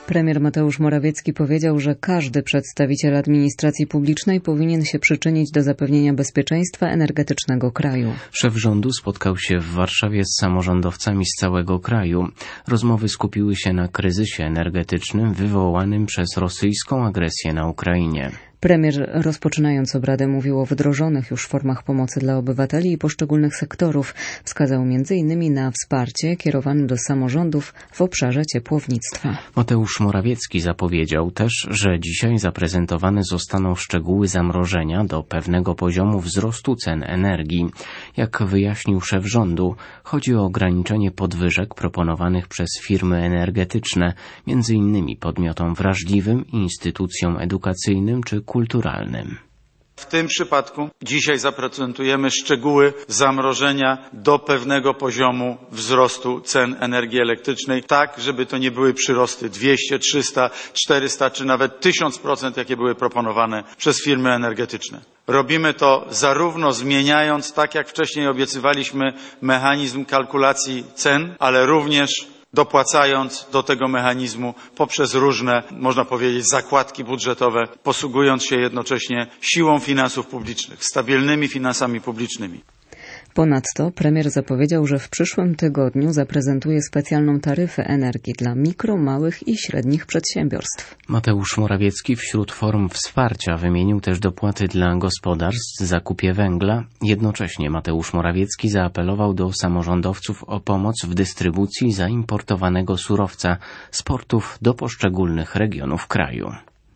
Premier Mateusz Morawiecki powiedział, że każdy przedstawiciel administracji publicznej powinien się przyczynić do zapewnienia bezpieczeństwa energetycznego kraju. Szef rządu spotkał się w Warszawie z samorządowcami z całego kraju. Rozmowy skupiły się na kryzysie energetycznym wywołanym przez rosyjską agresję na Ukrainie. Premier, rozpoczynając obradę, mówił o wdrożonych już formach pomocy dla obywateli i poszczególnych sektorów. Wskazał m.in. na wsparcie kierowane do samorządów w obszarze ciepłownictwa. Mateusz Morawiecki zapowiedział też, że dzisiaj zaprezentowane zostaną szczegóły zamrożenia do pewnego poziomu wzrostu cen energii. Jak wyjaśnił szef rządu, chodzi o ograniczenie podwyżek proponowanych przez firmy energetyczne, m.in. podmiotom wrażliwym, instytucjom edukacyjnym czy kulturalnym. W tym przypadku dzisiaj zaprezentujemy szczegóły zamrożenia do pewnego poziomu wzrostu cen energii elektrycznej, tak żeby to nie były przyrosty 200, 300, 400 czy nawet 1000%, jakie były proponowane przez firmy energetyczne. Robimy to zarówno zmieniając, tak jak wcześniej obiecywaliśmy, mechanizm kalkulacji cen, ale również dopłacając do tego mechanizmu poprzez różne, można powiedzieć, zakładki budżetowe, posługując się jednocześnie siłą finansów publicznych, stabilnymi finansami publicznymi. Ponadto premier zapowiedział, że w przyszłym tygodniu zaprezentuje specjalną taryfę energii dla mikro, małych i średnich przedsiębiorstw. Mateusz Morawiecki wśród form wsparcia wymienił też dopłaty dla gospodarstw, zakupie węgla. Jednocześnie Mateusz Morawiecki zaapelował do samorządowców o pomoc w dystrybucji zaimportowanego surowca z portów do poszczególnych regionów kraju.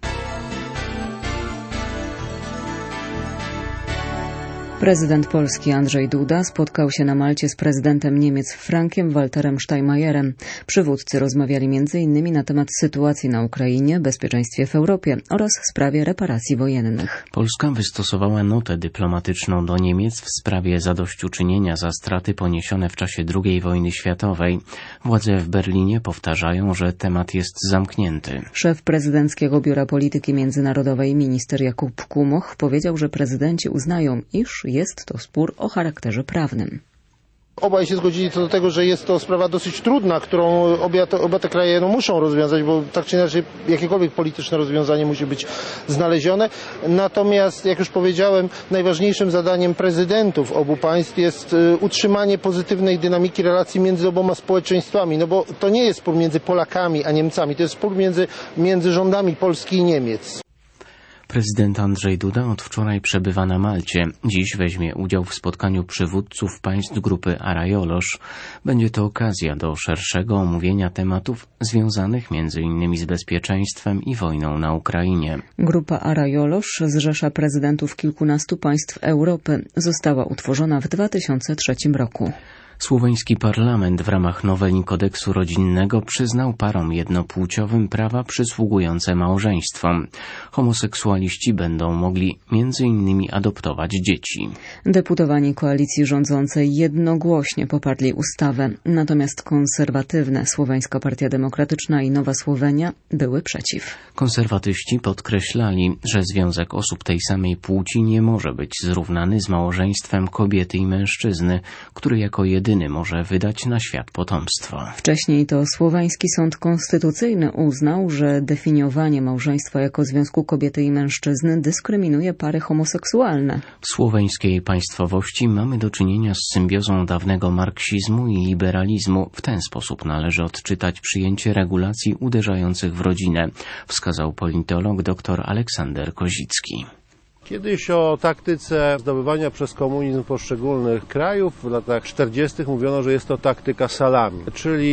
Prezydent Polski Andrzej Duda spotkał się na Malcie z prezydentem Niemiec Frankiem-Walterem Steinmeierem. Przywódcy rozmawiali m.in. na temat sytuacji na Ukrainie, bezpieczeństwie w Europie oraz sprawie reparacji wojennych. Polska wystosowała notę dyplomatyczną do Niemiec w sprawie zadośćuczynienia za straty poniesione w czasie II wojny światowej. Władze w Berlinie powtarzają, że temat jest zamknięty. Szef prezydenckiego Biura Polityki Międzynarodowej minister Jakub Kumoch powiedział, że prezydenci uznają, iż jest to spór o charakterze prawnym. Obaj się zgodzili co do tego, że jest to sprawa dosyć trudna, którą oba te kraje muszą rozwiązać, bo tak czy inaczej jakiekolwiek polityczne rozwiązanie musi być znalezione. Natomiast, jak już powiedziałem, najważniejszym zadaniem prezydentów obu państw jest utrzymanie pozytywnej dynamiki relacji między oboma społeczeństwami. No bo to nie jest spór między Polakami a Niemcami, to jest spór między rządami Polski i Niemiec. Prezydent Andrzej Duda od wczoraj przebywa na Malcie. Dziś weźmie udział w spotkaniu przywódców państw grupy Arajolosz. Będzie to okazja do szerszego omówienia tematów związanych m.in. z bezpieczeństwem i wojną na Ukrainie. Grupa Arajolosz zrzesza prezydentów kilkunastu państw Europy. Została utworzona w 2003 roku. Słoweński parlament w ramach noweli kodeksu rodzinnego przyznał parom jednopłciowym prawa przysługujące małżeństwom. Homoseksualiści będą mogli m.in. adoptować dzieci. Deputowani koalicji rządzącej jednogłośnie poparli ustawę, natomiast konserwatywne Słoweńska Partia Demokratyczna i Nowa Słowenia były przeciw. Konserwatyści podkreślali, że związek osób tej samej płci nie może być zrównany z małżeństwem kobiety i mężczyzny, który jako jedyny może wydać na świat potomstwo. Wcześniej to Słoweński Sąd Konstytucyjny uznał, że definiowanie małżeństwa jako związku kobiety i mężczyzny dyskryminuje pary homoseksualne. W słoweńskiej państwowości mamy do czynienia z symbiozą dawnego marksizmu i liberalizmu. W ten sposób należy odczytać przyjęcie regulacji uderzających w rodzinę, wskazał politolog dr Aleksander Kozicki. Kiedyś o taktyce zdobywania przez komunizm poszczególnych krajów w latach 40. mówiono, że jest to taktyka salami, czyli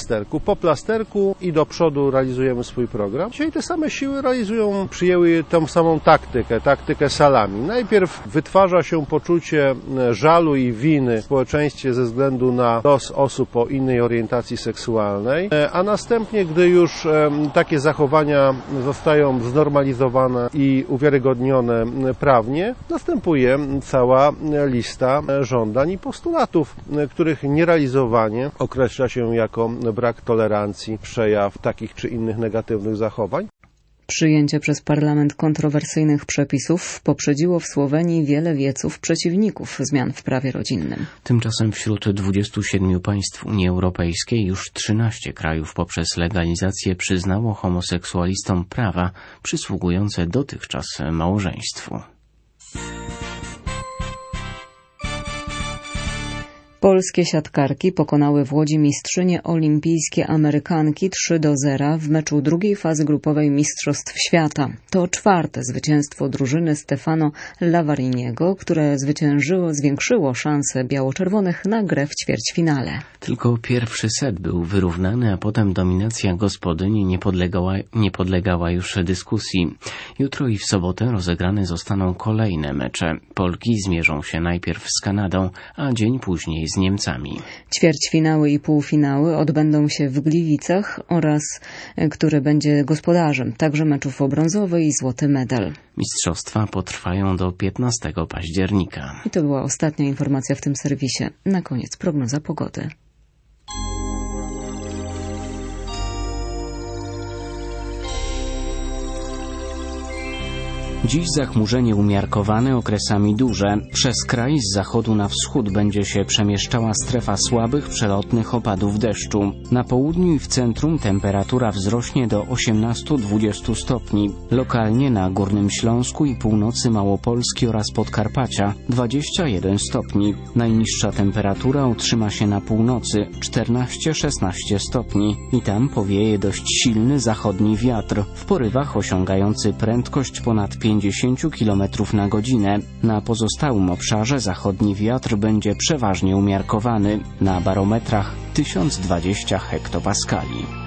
po plasterku i do przodu realizujemy swój program. Dzisiaj te same siły przyjęły tą samą taktykę salami. Najpierw wytwarza się poczucie żalu i winy w społeczeństwie ze względu na los osób o innej orientacji seksualnej, a następnie, gdy już takie zachowania zostają znormalizowane i uwiarygodnione prawnie, następuje cała lista żądań i postulatów, których nierealizowanie określa się jako brak tolerancji, przejaw takich czy innych negatywnych zachowań. Przyjęcie przez parlament kontrowersyjnych przepisów poprzedziło w Słowenii wiele wieców przeciwników zmian w prawie rodzinnym. Tymczasem wśród 27 państw Unii Europejskiej już 13 krajów poprzez legalizację przyznało homoseksualistom prawa przysługujące dotychczas małżeństwu. Polskie siatkarki pokonały w Łodzi mistrzynie olimpijskie Amerykanki 3-0 w meczu drugiej fazy grupowej Mistrzostw Świata. To 4. zwycięstwo drużyny Stefano Lavariniego, które zwiększyło szanse biało-czerwonych na grę w ćwierćfinale. Tylko pierwszy set był wyrównany, a potem dominacja gospodyni nie podlegała już dyskusji. Jutro i w sobotę rozegrane zostaną kolejne mecze. Polki zmierzą się najpierw z Kanadą, a dzień później z Niemcami. Ćwierćfinały i półfinały odbędą się w Gliwicach oraz który będzie gospodarzem także meczów o brązowy i złoty medal. Mistrzostwa potrwają do 15 października. I to była ostatnia informacja w tym serwisie. Na koniec prognoza pogody. Dziś zachmurzenie umiarkowane, okresami duże. Przez kraj z zachodu na wschód będzie się przemieszczała strefa słabych, przelotnych opadów deszczu. Na południu i w centrum temperatura wzrośnie do 18-20 stopni. Lokalnie na Górnym Śląsku i północy Małopolski oraz Podkarpacia 21 stopni. Najniższa temperatura utrzyma się na północy 14-16 stopni i tam powieje dość silny zachodni wiatr, w porywach osiągający prędkość ponad 50 km na godzinę. Na pozostałym obszarze zachodni wiatr będzie przeważnie umiarkowany. Na barometrach 1020 hektopaskali.